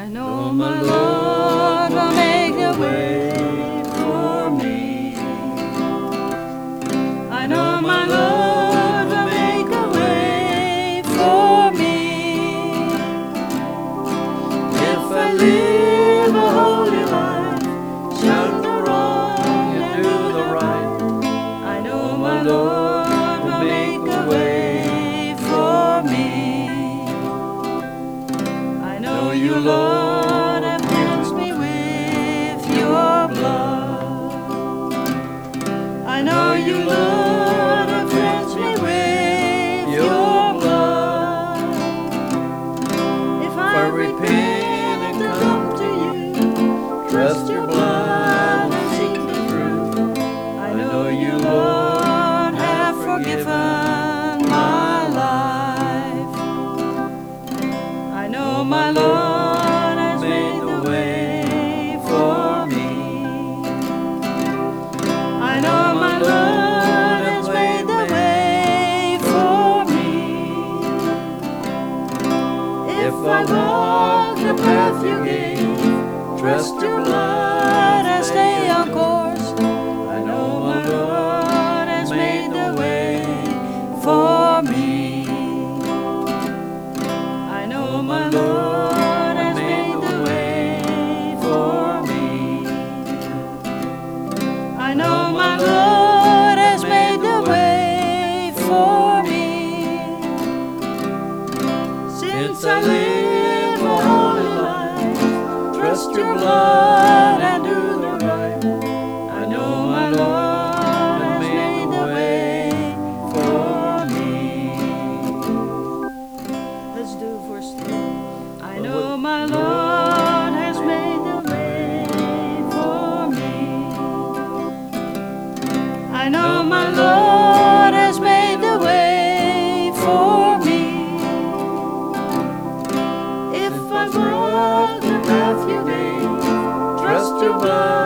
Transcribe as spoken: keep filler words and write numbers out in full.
I know my Lord will make a way for me. I know my Lord will make a way for me. If I live a holy life, shun the wrong and do the right, I know my Lord will make a way for me. I know you, Lord, have cleansed me with your blood. I know you, Lord, have cleansed me with your blood. If I repent and come to you, trust your blood and seek the truth, I know you, Lord, have forgiven my life. I know my Lord has made the way for me. I know my Lord has made the way for me. If I walk the path you gave, trust your blood and stay on course, I know my Lord has made the way for me. I know my Lord has made the way for me. I know my Lord has made the way for me. Since I live a holy life, trust your blood and do the right, I know my Lord has made the way for me. Let's do verse three. I know my Lord has made the way for me. I know my Lord has made the way for me. If I walk the path you gave, trust your blood